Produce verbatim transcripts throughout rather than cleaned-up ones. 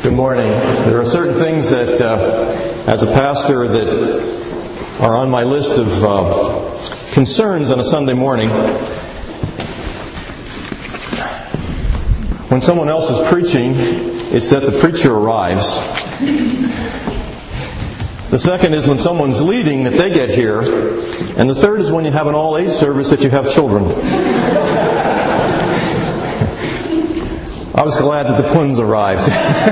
Good morning. There are certain things that, uh, as a pastor, that are on my list of uh, concerns on a Sunday morning. When someone else is preaching, it's that the preacher arrives. The second is when someone's leading, that they get here. And the third is when you have an all-age service, that you have children. I was glad that the Puns arrived.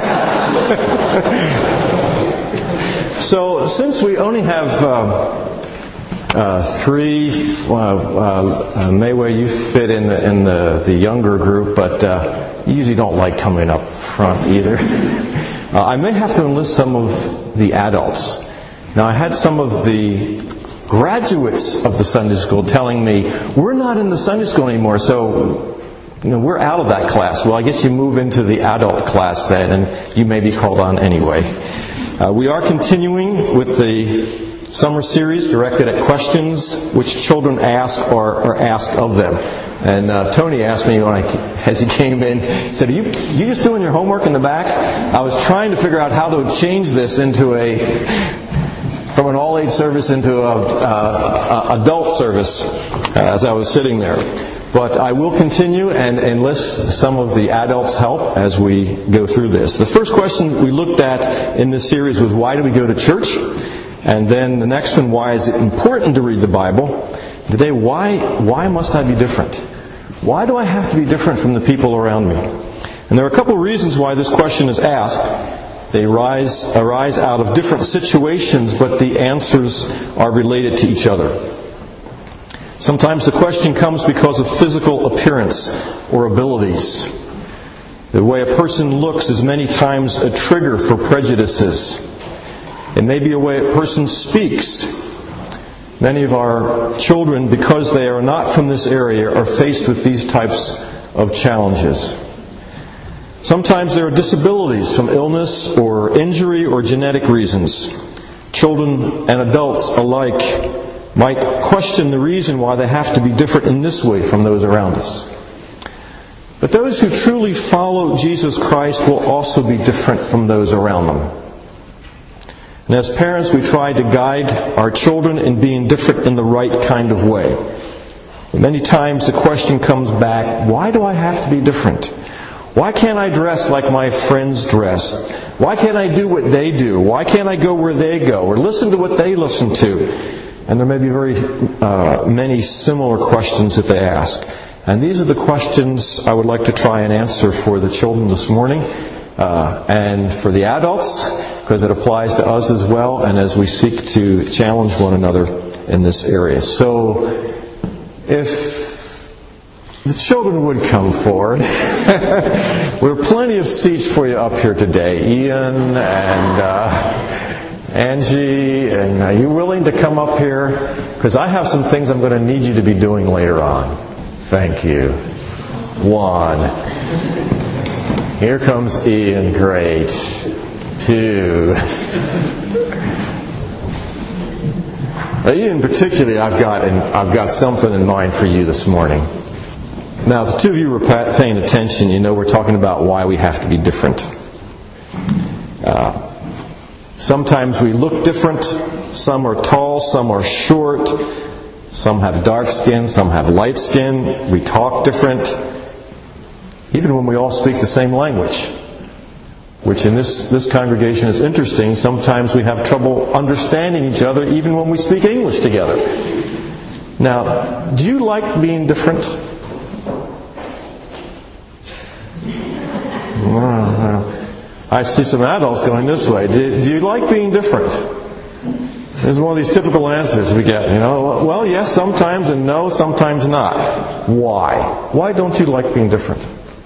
So, since we only have uh, uh, three, uh, uh, Mayway, you fit in the in the, the younger group, but uh, you usually don't like coming up front either. uh, I may have to enlist some of the adults. Now, I had some of the graduates of the Sunday school telling me, we're not in the Sunday school anymore, so you know, we're out of that class. Well, I guess you move into the adult class then, and you may be called on anyway. Uh, we are continuing with the summer series directed at questions which children ask or, or ask of them. And uh, Tony asked me when I, as he came in, he said, are you, you just doing your homework in the back? I was trying to figure out how to change this into a, from an all-age service into a, a, a adult service uh, as I was sitting there. But I will continue and enlist some of the adults' help as we go through this. The first question we looked at in this series was, why do we go to church? And then the next one, why is it important to read the Bible? Today, why why must I be different? Why do I have to be different from the people around me? And there are a couple of reasons why this question is asked. They rise, arise out of different situations, but the answers are related to each other. Sometimes the question comes because of physical appearance or abilities. The way a person looks is many times a trigger for prejudices. It may be a way a person speaks. Many of our children, because they are not from this area, are faced with these types of challenges. Sometimes there are disabilities from illness or injury or genetic reasons. Children and adults alike might question the reason why they have to be different in this way from those around us. But those who truly follow Jesus Christ will also be different from those around them. And as parents, we try to guide our children in being different in the right kind of way. And many times the question comes back, why do I have to be different? Why can't I dress like my friends dress? Why can't I do what they do? Why can't I go where they go? Or listen to what they listen to? And there may be very uh, many similar questions that they ask. And these are the questions I would like to try and answer for the children this morning, uh, and for the adults, because it applies to us as well, and as we seek to challenge one another in this area. So, if the children would come forward, there are plenty of seats for you up here today. Ian and Uh, Angie, and are you willing to come up here? Because I have some things I'm going to need you to be doing later on. Thank you. One. Here comes Ian. Great. Two. Now, Ian, particularly, I've got and I've got something in mind for you this morning. Now, if the two of you were paying attention, you know we're talking about why we have to be different. Uh, Sometimes we look different. Some are tall, some are short. Some have dark skin, some have light skin. We talk different. Even when we all speak the same language, which in this, this congregation is interesting. Sometimes we have trouble understanding each other even when we speak English together. Now, do you like being different? Well, I see some adults going this way. Do, do you like being different? This is one of these typical answers we get. You know, well, yes, sometimes, and no, sometimes not. Why? Why don't you like being different?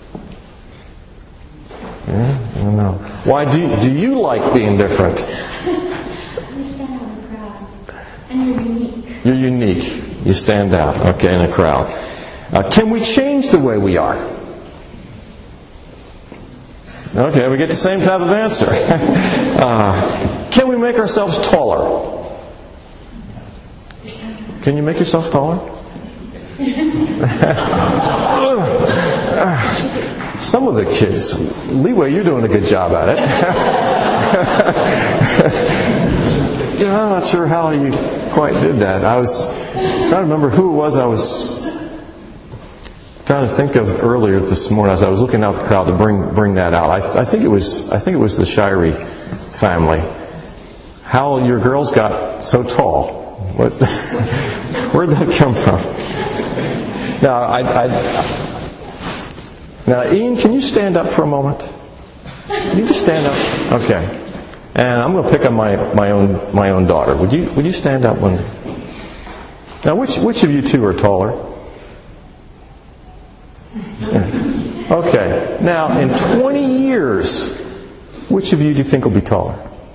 Yeah, I don't know. Why do you, do you like being different? You stand out in a crowd, and you're unique. You're unique. You stand out, okay, in a crowd. Uh, can we change the way we are? Okay, we get the same type of answer. uh, can we make ourselves taller? Can you make yourself taller? some of the kids, Leeway, you're doing a good job at it. You know, I'm not sure how you quite did that. I was trying to remember who it was I was trying to think of earlier this morning as I was looking out the crowd to bring bring that out. I, I think it was I think it was the Shirey family. How your girls got so tall? What? Where'd that come from? Now, I, I, now, Ian, can you stand up for a moment? Can you just stand up? Okay. And I'm going to pick on my, my own my own daughter. Would you would you stand up one? Now, which which of you two are taller? Yeah. Okay. Now, in twenty years, which of you do you think will be taller?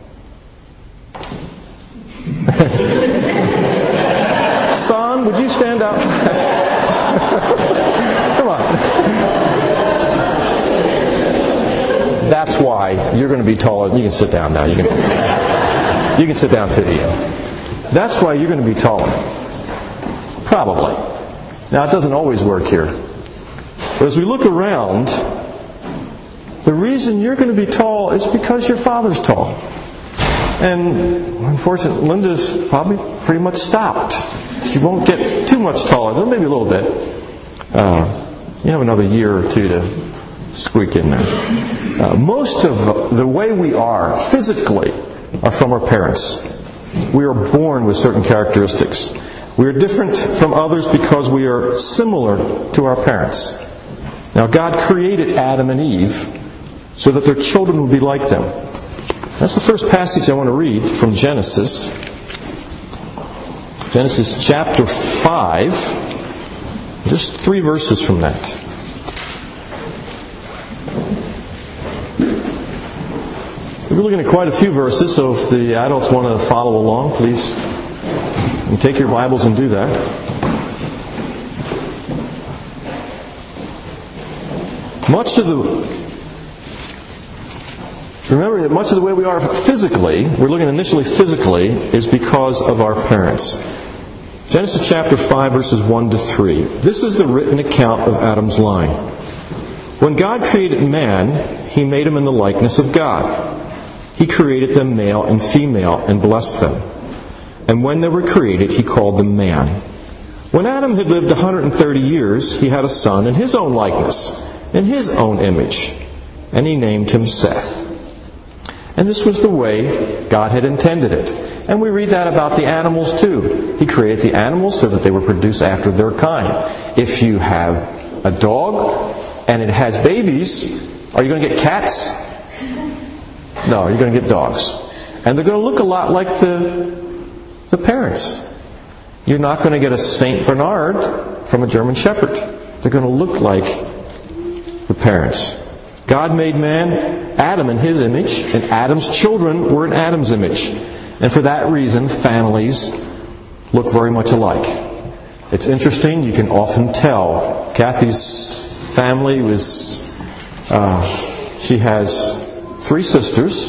Son, would you stand up? Come on. That's why you're going to be taller. You can sit down now. You can, you can sit down too, Ian. That's why you're going to be taller. Probably. Now, it doesn't always work here. But as we look around, the reason you're going to be tall is because your father's tall. And unfortunately, Linda's probably pretty much stopped. She won't get too much taller, maybe a little bit. Uh, you have another year or two to squeak in there. Uh, most of the way we are physically are from our parents. We are born with certain characteristics. We are different from others because we are similar to our parents. Now, God created Adam and Eve so that their children would be like them. That's the first passage I want to read from Genesis. Genesis chapter five. Just three verses from that. We're looking at quite a few verses, so if the adults want to follow along, please and take your Bibles and do that. Much of the Remember that much of the way we are physically, we're looking initially physically, is because of our parents. Genesis chapter five, verses one to three. This is the written account of Adam's line. When God created man, He made him in the likeness of God. He created them male and female and blessed them. And when they were created, He called them man. When Adam had lived one hundred thirty years, he had a son in his own likeness, in his own image, and He named him Seth. And this was the way God had intended it. And we read that about the animals too. He created the animals so that they would produce after their kind. If you have a dog and it has babies, are you going to get cats? No, you're going to get dogs. And they're going to look a lot like the, the parents. You're not going to get a Saint Bernard from a German Shepherd. They're going to look like the parents. God made man, Adam, in His image, and Adam's children were in Adam's image. And for that reason, families look very much alike. It's interesting, you can often tell. Kathy's family was, uh, she has three sisters.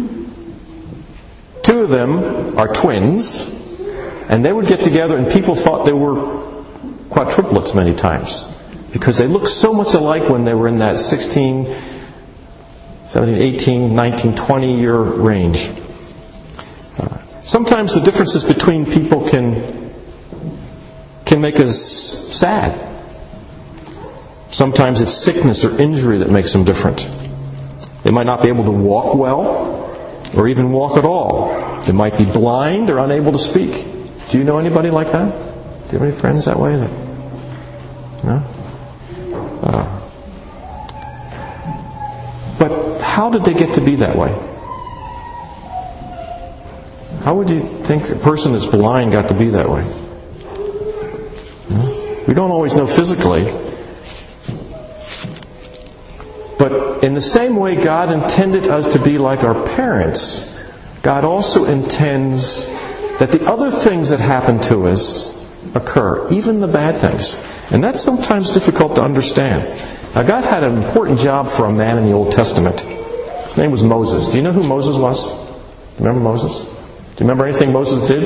Two of them are twins. And they would get together and people thought they were quadruplets many times. Because they looked so much alike when they were in that sixteen, seventeen, eighteen, nineteen, twenty year range. Uh, sometimes the differences between people can can make us sad. Sometimes it's sickness or injury that makes them different. They might not be able to walk well or even walk at all. They might be blind or unable to speak. Do you know anybody like that? Do you have any friends that way? That, no? Uh, but how did they get to be that way? How would you think a person that's blind got to be that way? No? We don't always know physically. But in the same way God intended us to be like our parents, God also intends that the other things that happen to us occur, even the bad things. And that's sometimes difficult to understand. Now, God had an important job for a man in the Old Testament. His name was Moses. Do you know who Moses was? Do you remember Moses? Do you remember anything Moses did?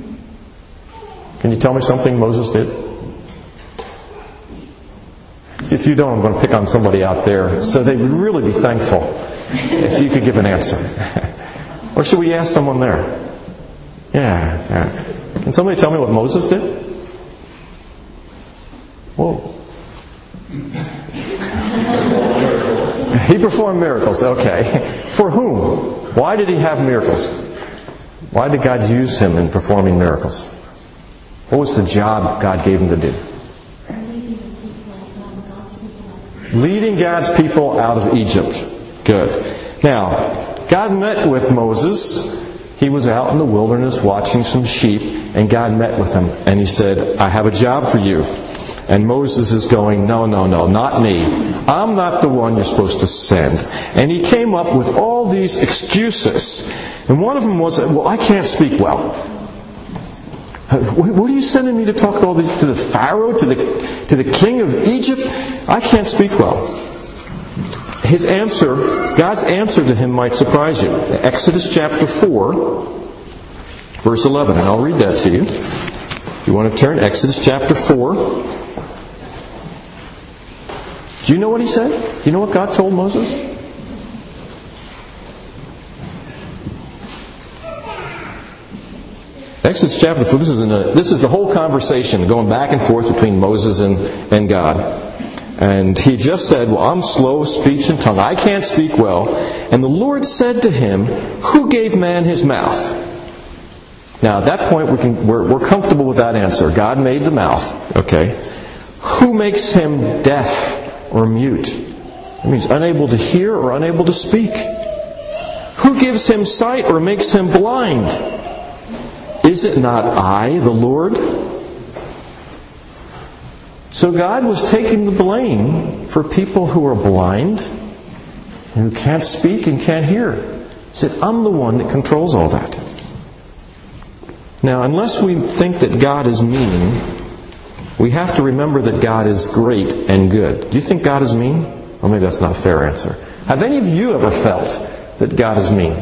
Can you tell me something Moses did? See, See, if you don't, I'm going to pick on somebody out there. So they would really be thankful if you could give an answer. Or should we ask someone there? Yeah, yeah. Can somebody tell me what Moses did? Whoa. He performed miracles, okay. For whom? Why did he have miracles? Why did God use him in performing miracles? What was the job God gave him to do? Leading God's people out of Egypt. Good. Now, God met with Moses. He was out in the wilderness watching some sheep, and God met with him, and he said, I have a job for you. And Moses is going, no, no, no, not me. I'm not the one you're supposed to send. And he came up with all these excuses. And one of them was, well, I can't speak well. What are you sending me to talk to all these, to the Pharaoh, to the, to the king of Egypt? I can't speak well. His answer, God's answer to him might surprise you. Exodus chapter four, verse eleven. And I'll read that to you. You want to turn, Exodus chapter four. Do you know what he said? Do you know what God told Moses? Exodus chapter four, this is, in a, this is the whole conversation going back and forth between Moses and, and God. And he just said, well, I'm slow of speech and tongue. I can't speak well. And the Lord said to him, who gave man his mouth? Now, at that point, we can, we're, we're comfortable with that answer. God made the mouth. Okay. Who makes him deaf or mute? It means unable to hear or unable to speak. Who gives him sight or makes him blind? Is it not I, the Lord? So God was taking the blame for people who are blind and who can't speak and can't hear. He said, I'm the one that controls all that. Now, unless we think that God is mean, we have to remember that God is great and good. Do you think God is mean? Well, maybe that's not a fair answer. Have any of you ever felt that God is mean?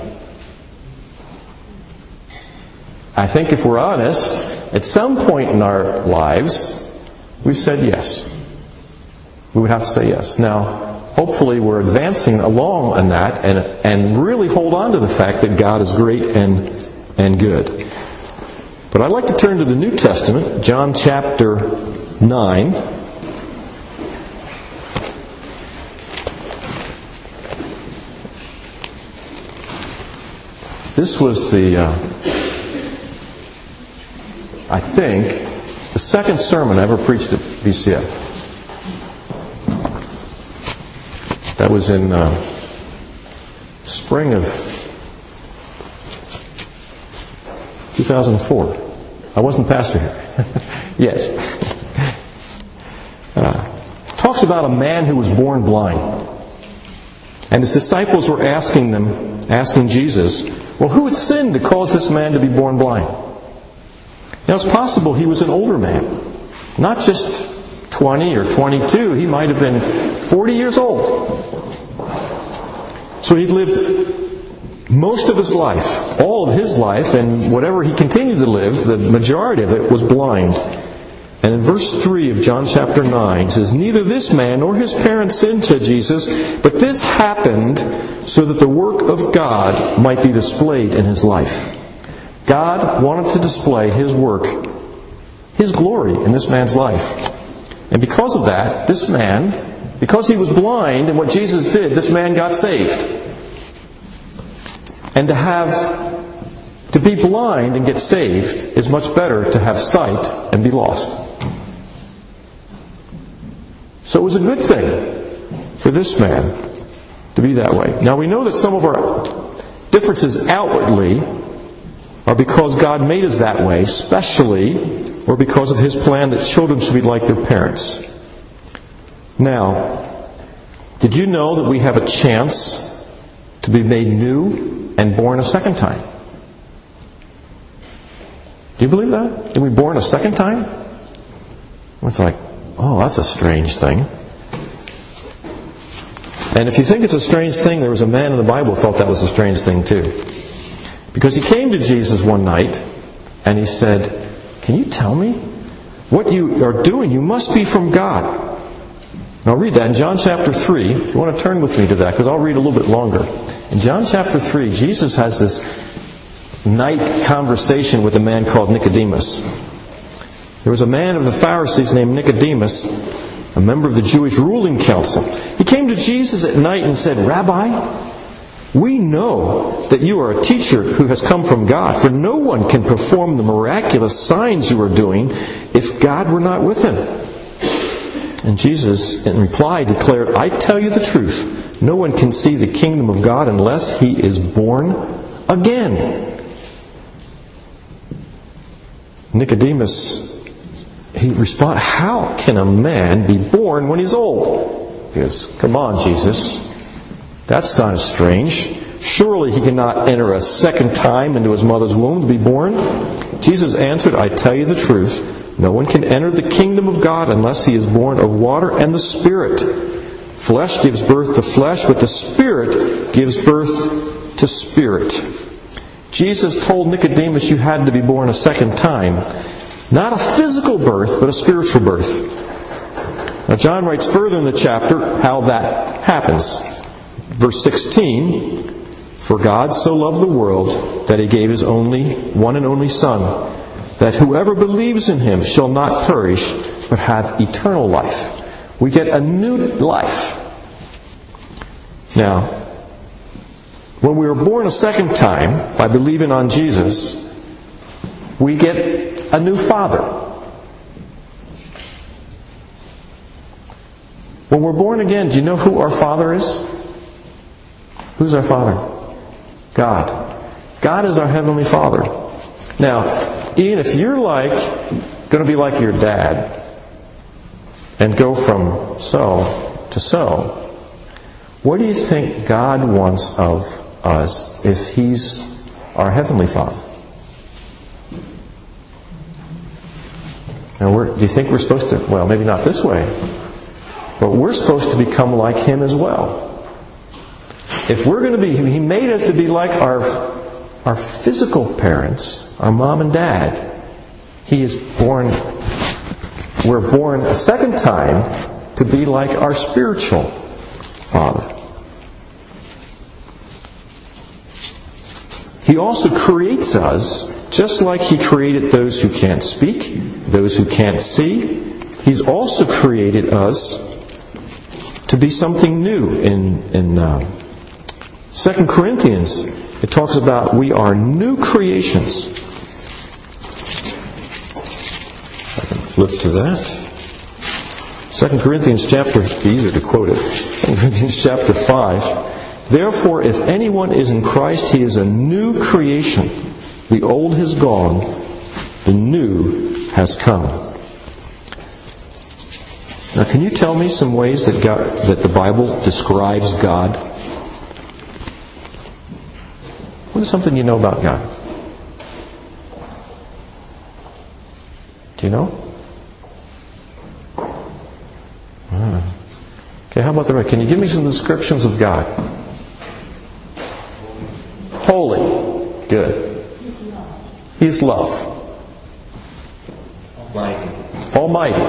I think if we're honest, at some point in our lives, we said yes. We would have to say yes. Now, hopefully we're advancing along on that and, and really hold on to the fact that God is great and, and good. But I'd like to turn to the New Testament, John chapter nine. This was the, uh, I think, the second sermon I ever preached at B C F. That was in uh, spring of two thousand four. I wasn't pastor here. Yes. Uh, talks about a man who was born blind. And his disciples were asking them, asking Jesus, well, who had sinned to cause this man to be born blind? Now, it's possible he was an older man. Not just twenty or twenty-two. He might have been forty years old. So he'd lived most of his life, all of his life, and whatever he continued to live, the majority of it was blind. And in verse three of John chapter nine, it says, neither this man nor his parents sinned, said Jesus, but this happened so that the work of God might be displayed in his life. God wanted to display His work, His glory in this man's life. And because of that, this man, because he was blind and what Jesus did, this man got saved. And to have, to be blind and get saved is much better to have sight and be lost. So it was a good thing for this man to be that way. Now we know that some of our differences outwardly are because God made us that way, especially, or because of His plan that children should be like their parents. Now, did you know that we have a chance to be made new and born a second time? Do you believe that? Can we be born a second time? It's like, oh, that's a strange thing. And if you think it's a strange thing, there was a man in the Bible who thought that was a strange thing too. Because he came to Jesus one night and he said, can you tell me what you are doing? You must be from God. And I'll read that in John chapter three. If you want to turn with me to that, because I'll read a little bit longer. In John chapter three, Jesus has this night conversation with a man called Nicodemus. There was a man of the Pharisees named Nicodemus, a member of the Jewish ruling council. He came to Jesus at night and said, "Rabbi, we know that you are a teacher who has come from God, for no one can perform the miraculous signs you are doing if God were not with him." And Jesus, in reply, declared, "I tell you the truth. No one can see the kingdom of God unless he is born again." Nicodemus, he responded, "How can a man be born when he's old?" He goes, "Come on, Jesus. That sounds strange. Surely he cannot enter a second time into his mother's womb to be born?" Jesus answered, "I tell you the truth. No one can enter the kingdom of God unless he is born of water and the Spirit. Flesh gives birth to flesh, but the Spirit gives birth to spirit." Jesus told Nicodemus you had to be born a second time. Not a physical birth, but a spiritual birth. Now John writes further in the chapter how that happens. Verse sixteen, "For God so loved the world that he gave his only, one and only Son, that whoever believes in him shall not perish, but have eternal life." We get a new life. Now, when we were born a second time by believing on Jesus, we get a new father. When we're born again, do you know who our Father is? Who's our Father? God. God is our Heavenly Father. Now, Ian, if you're like going to be like your dad and go from so to so, what do you think God wants of us if He's our Heavenly Father? Now, we're, do you think we're supposed to, well, maybe not this way, but we're supposed to become like Him as well. If we're going to be, He made us to be like our, our physical parents, our mom and dad. He is born, we're born a second time to be like our spiritual Father. He also creates us just like He created those who can't speak, those who can't see. He's also created us to be something new. In, in uh, Second Corinthians, it talks about we are new creations. I can flip to that. Second Corinthians chapter, it's easier to quote it. Second Corinthians chapter five. "Therefore, if anyone is in Christ, he is a new creation. The old has gone, the new has come." Now, can you tell me some ways that God, that the Bible describes God? What is something you know about God? Do you know? Ah. Okay, how about the rest? Can you give me some descriptions of God? Holy. Good. He's love. Almighty. Almighty.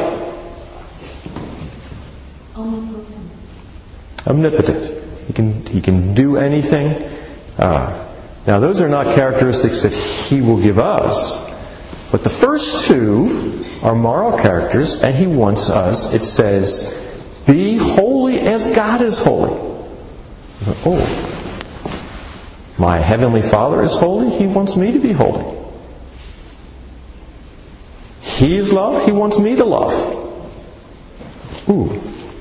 Omnipotent. Omnipotent. He can, he can do anything. Uh, now, those are not characteristics that He will give us. But the first two are moral characters, and He wants us, it says, be holy as God is holy. Oh, my Heavenly Father is holy. He wants me to be holy. He is love. He wants me to love. Ooh.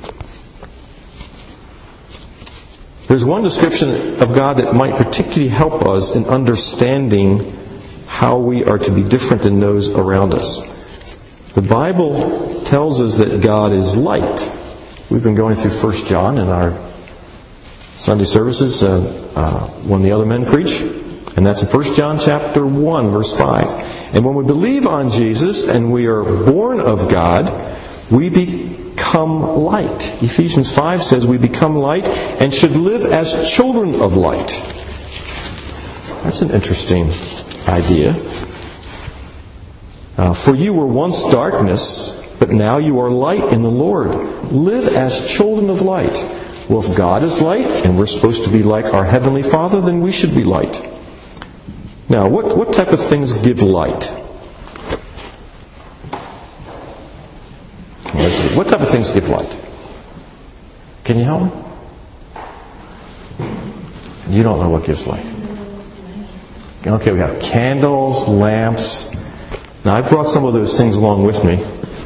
There's one description of God that might particularly help us in understanding how we are to be different than those around us. The Bible tells us that God is light. We've been going through First John in our Sunday services uh, uh, when the other men preach. And that's in First John chapter one, verse five. And when we believe on Jesus and we are born of God, we become light. Ephesians five says we become light and should live as children of light. That's an interesting idea. Uh, For you were once darkness, But now you are light in the Lord. Live as children of light. Well, if God is light, and we're supposed to be like our Heavenly Father, then we should be light. Now, what, what type of things give light? What type of things give light? Can you help me? You don't know what gives light. Okay, we have candles, lamps. Now, I brought some of those things along with me.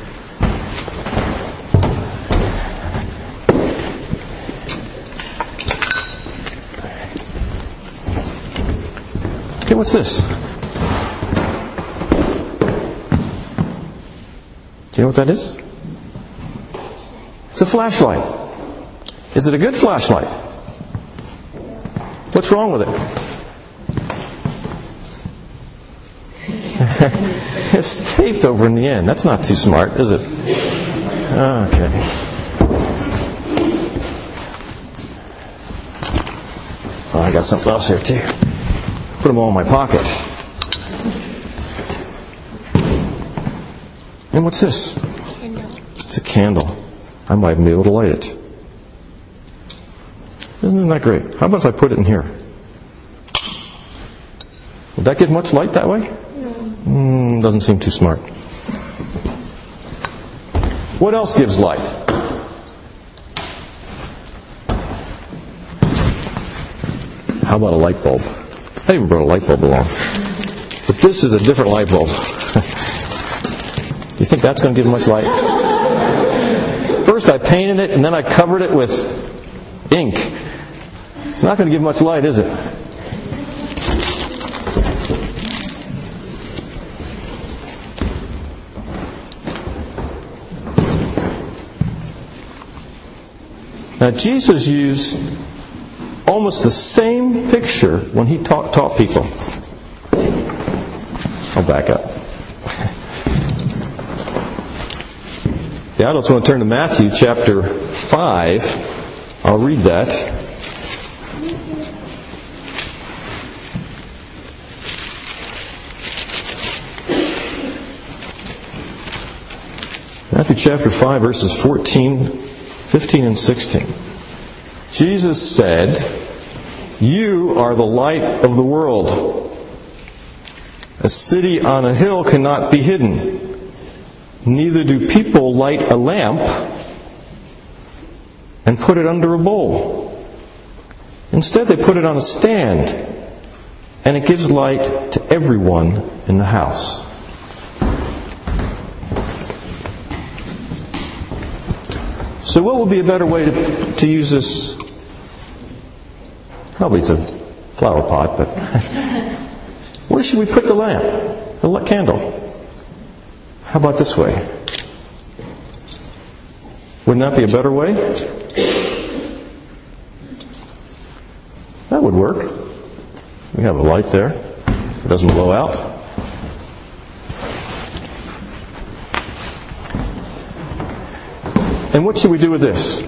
Okay, what's this? Do you know what that is? It's a flashlight. Is it a good flashlight? What's wrong with it? It's taped over in the end. That's not too smart, is it? Okay. Oh, I got something else here too. Put them all in my pocket. And what's this? Candle. It's a candle. I might be able to light it. Isn't that great? How about if I put it in here? Would that give much light that way? No. Mm, doesn't seem too smart. What else gives light? How about a light bulb? I even brought a light bulb along. But this is a different light bulb. Do you think that's going to give much light? First I painted it and then I covered it with ink. It's not going to give much light, is it? Now Jesus used almost the same picture when he taught, taught people. I'll back up. The adults want to turn to Matthew chapter five. I'll read that. Matthew chapter five, verses fourteen, fifteen, and sixteen. Jesus said, "You are the light of the world. A city on a hill cannot be hidden. Neither do people light a lamp and put it under a bowl. Instead, they put it on a stand, and it gives light to everyone in the house." So what would be a better way to, to use this? Probably it's a flower pot, but where should we put the lamp? The candle? How about this way? Wouldn't that be a better way? That would work. We have a light there. It doesn't blow out. And what should we do with this?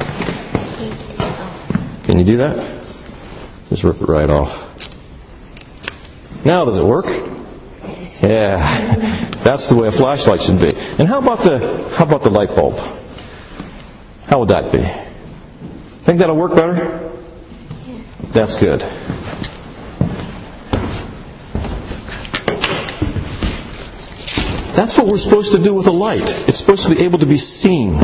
Can you do that? Just rip it right off. Now does it work? Yeah. That's the way a flashlight should be. And how about the how about the light bulb? How would that be? Think that'll work better? That's good. That's what we're supposed to do with a light. It's supposed to be able to be seen.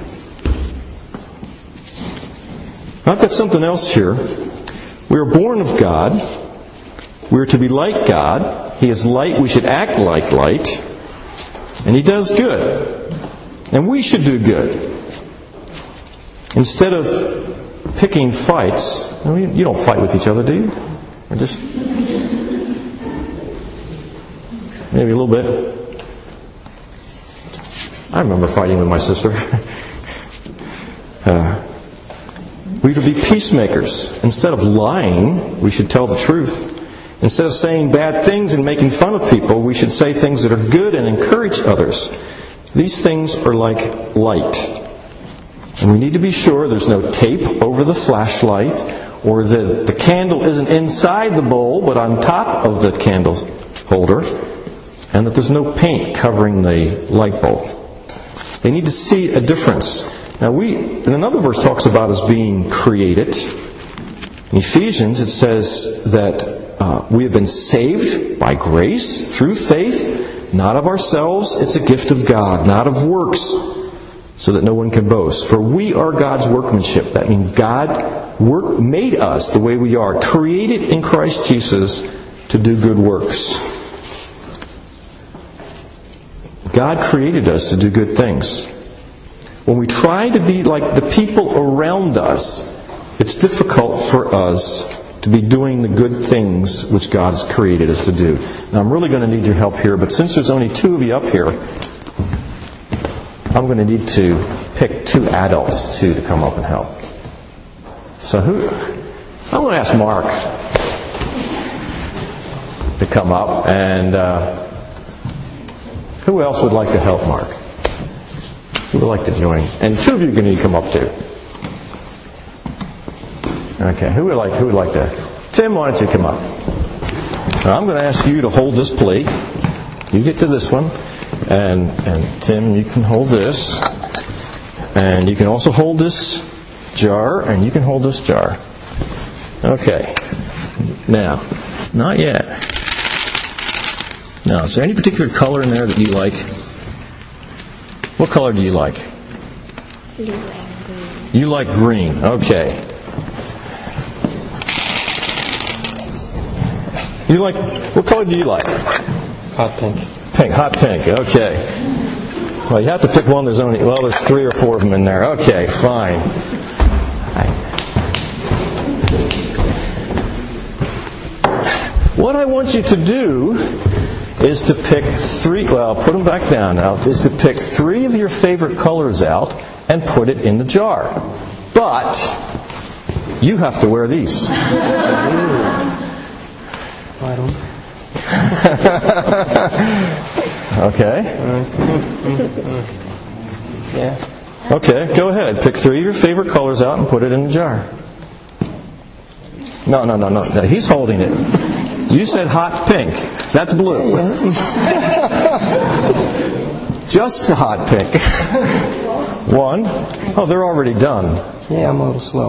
I've got something else here. We are born of God. We are to be like God. He is light. We should act like light. And He does good. And we should do good. Instead of picking fights, I mean, you don't fight with each other, do you? Or just maybe a little bit. I remember fighting with my sister. uh, we should be peacemakers. Instead of lying, we should tell the truth. Instead of saying bad things and making fun of people, we should say things that are good and encourage others. These things are like light. And we need to be sure there's no tape over the flashlight, or that the candle isn't inside the bowl but on top of the candle holder, and that there's no paint covering the light bulb. They need to see a difference. Now we, in another verse talks about us being created. In Ephesians it says that uh, we have been saved by grace through faith, not of ourselves. It's a gift of God, not of works, so that no one can boast. For we are God's workmanship. That means God work, made us the way we are, created in Christ Jesus to do good works. God created us to do good things. When we try to be like the people around us, it's difficult for us to be doing the good things which God's created us to do. Now I'm really going to need your help here, but since there's only two of you up here, I'm going to need to pick two adults too to come up and help. So who? I'm going to ask Mark to come up, and uh, who else would like to help Mark? Who would like to join? And two of you are going to come up too. Okay, who would like? Who would like to? Tim, why don't you come up? Now, I'm going to ask you to hold this plate. You get to this one, and and Tim, you can hold this, and you can also hold this jar, and you can hold this jar. Okay. Now, not yet. Now, is there any particular color in there that you like? What color do you like? Blue and green. You like green. Okay. You like, what color do you like? Hot pink. Pink, hot pink. Okay. Well, you have to pick one. There's only, well, there's three or four of them in there. Okay, fine. What I want you to do is to pick three, well, put them back down now, is to pick three of your favorite colors out and put it in the jar. But you have to wear these. I don't. Okay. Yeah. Okay, go ahead. Pick three of your favorite colors out and put it in the jar. No, no, no, no. no. He's holding it. You said hot pink. That's blue. Just the hot pink. One. Oh, they're already done. Yeah, I'm a little slow.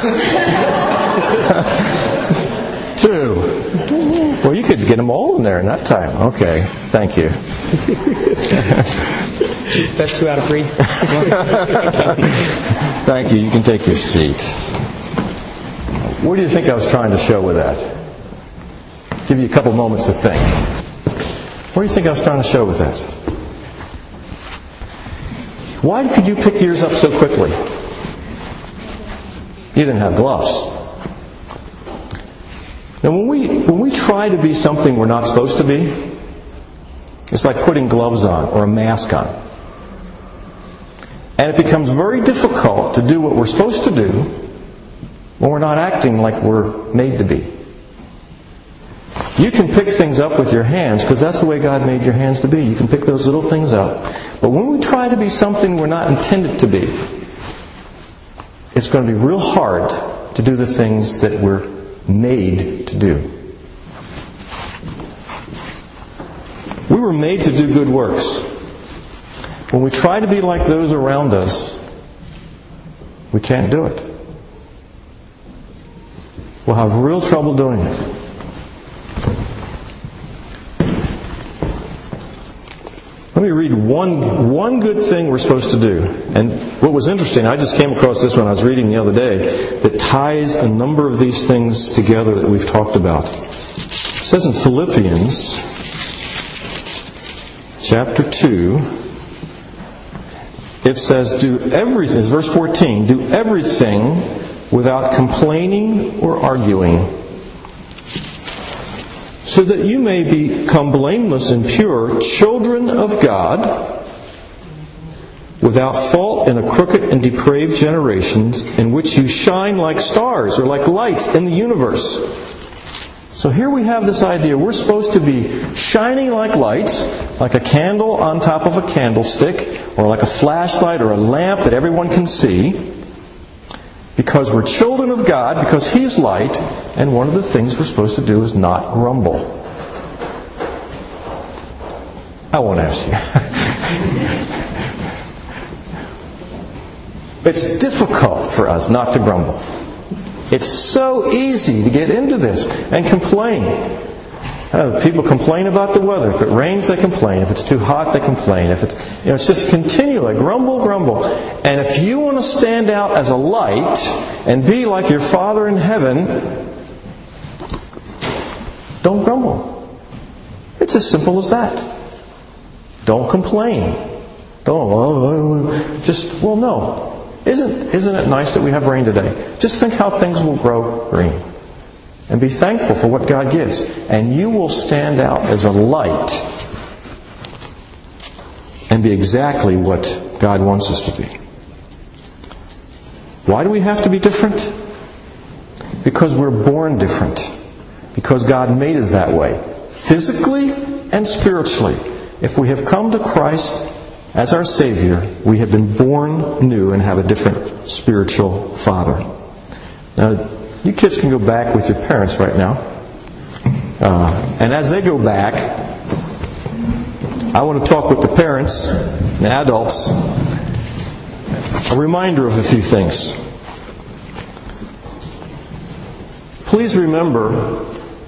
Two. Well, you could get them all in there in that time. Okay, thank you. That's two out of three. Thank you. You can take your seat. What do you think I was trying to show with that? Give you a couple moments to think. What do you think I was trying to show with that? Why could you pick yours up so quickly? You didn't have gloves. Now, when we when we try to be something we're not supposed to be, it's like putting gloves on or a mask on. And it becomes very difficult to do what we're supposed to do when we're not acting like we're made to be. You can pick things up with your hands because that's the way God made your hands to be. You can pick those little things up. But when we try to be something we're not intended to be, it's going to be real hard to do the things that we're made to do. We were made to do good works. When we try to be like those around us, we can't do it. We'll have real trouble doing it. Let me read one one good thing we're supposed to do. And what was interesting, I just came across this when I was reading the other day, that ties a number of these things together that we've talked about. It says in Philippians chapter two, it says, do everything, verse fourteen, do everything without complaining or arguing, so that you may become blameless and pure, children of God, without fault in a crooked and depraved generation, in which you shine like stars or like lights in the universe. So here we have this idea. We're supposed to be shining like lights, like a candle on top of a candlestick, or like a flashlight or a lamp that everyone can see, because we're children of God, because He's light, and one of the things we're supposed to do is not grumble. I won't ask you. It's difficult for us not to grumble. It's so easy to get into this and complain. Uh, people complain about the weather. If it rains, they complain. If it's too hot, they complain. If it's, you know, it's just continually grumble, grumble. And if you want to stand out as a light and be like your Father in heaven, don't grumble. It's as simple as that. Don't complain. Don't, oh, just, well, no. Isn't, isn't it nice that we have rain today? Just think how things will grow green. And be thankful for what God gives. And you will stand out as a light and be exactly what God wants us to be. Why do we have to be different? Because we're born different. Because God made us that way. Physically and spiritually. If we have come to Christ as our Savior, we have been born new and have a different spiritual father. Now, you kids can go back with your parents right now. Uh, and as they go back, I want to talk with the parents and adults. A reminder of a few things. Please remember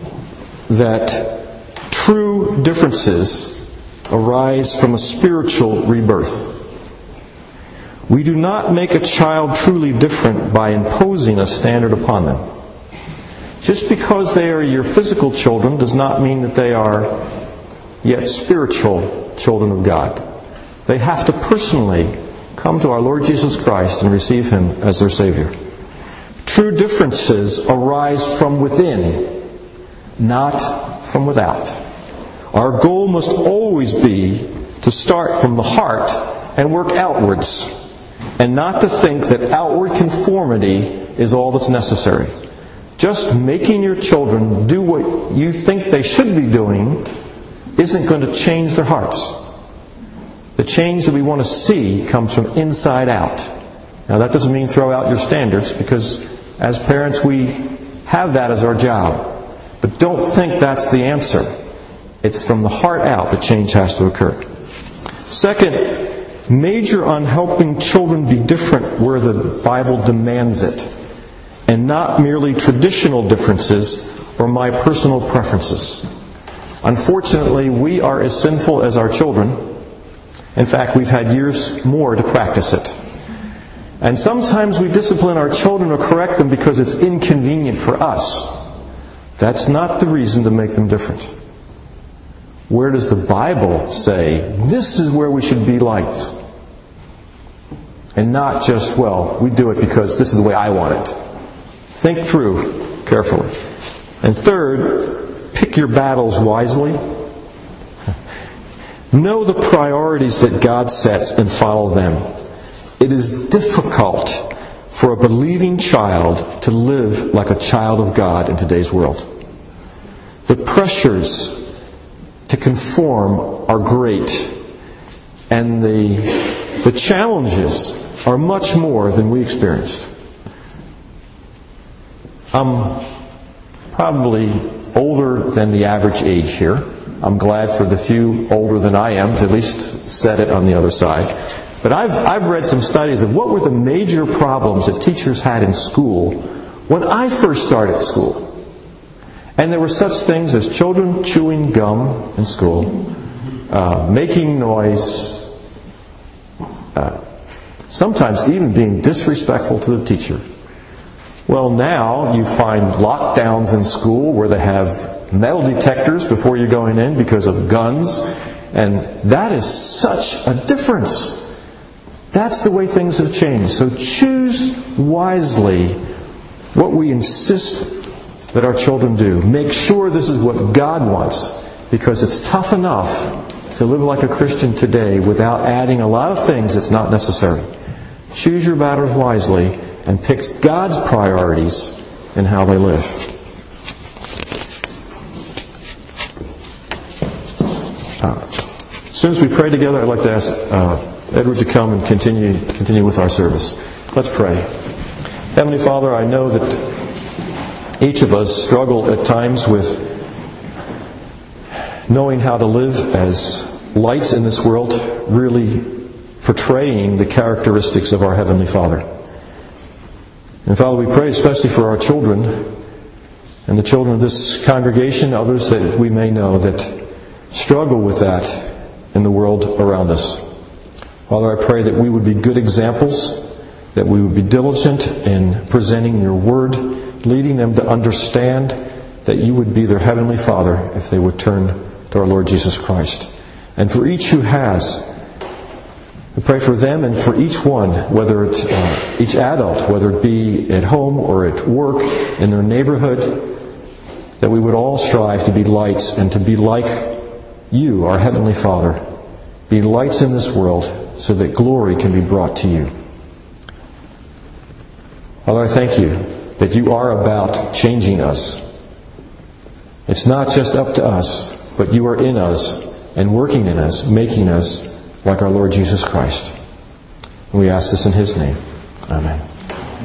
that true differences arise from a spiritual rebirth. We do not make a child truly different by imposing a standard upon them. Just because they are your physical children does not mean that they are yet spiritual children of God. They have to personally come to our Lord Jesus Christ and receive Him as their Savior. True differences arise from within, not from without. Our goal must always be to start from the heart and work outwards, and not to think that outward conformity is all that's necessary. Just making your children do what you think they should be doing isn't going to change their hearts. The change that we want to see comes from inside out. Now that doesn't mean throw out your standards, because as parents we have that as our job. But don't think that's the answer. It's from the heart out that change has to occur. Second, major on helping children be different where the Bible demands it, and not merely traditional differences or my personal preferences. Unfortunately, we are as sinful as our children. In fact, we've had years more to practice it. And sometimes we discipline our children or correct them because it's inconvenient for us. That's not the reason to make them different. Where does the Bible say this is where we should be liked? And not just, well, we do it because this is the way I want it. Think through carefully. And third, pick your battles wisely. Know the priorities that God sets and follow them. It is difficult for a believing child to live like a child of God in today's world. The pressures to conform are great, and the, the challenges are much more than we experienced. I'm probably older than the average age here. I'm glad for the few older than I am to at least set it on the other side. But I've, I've read some studies of what were the major problems that teachers had in school when I first started school. And there were such things as children chewing gum in school, uh, making noise, uh, sometimes even being disrespectful to the teacher. Well, now you find lockdowns in school where they have metal detectors before you're going in because of guns. And that is such a difference. That's the way things have changed. So choose wisely what we insist that our children do. Make sure this is what God wants, because it's tough enough to live like a Christian today without adding a lot of things that's not necessary. Choose your battles wisely and pick God's priorities in how they live. Uh, as soon as we pray together, I'd like to ask uh, Edward to come and continue continue with our service. Let's pray. Heavenly Father, I know that each of us struggle at times with knowing how to live as lights in this world, really portraying the characteristics of our Heavenly Father. And Father, we pray especially for our children and the children of this congregation, others that we may know that struggle with that in the world around us. Father, I pray that we would be good examples, that we would be diligent in presenting your word, leading them to understand that you would be their Heavenly Father if they would turn to our Lord Jesus Christ. And for each who has, we pray for them and for each one, whether it's uh, each adult, whether it be at home or at work, in their neighborhood, that we would all strive to be lights and to be like you, our Heavenly Father. Be lights in this world so that glory can be brought to you. Father, I thank you that you are about changing us. It's not just up to us, but you are in us and working in us, making us like our Lord Jesus Christ. And we ask this in His name. Amen.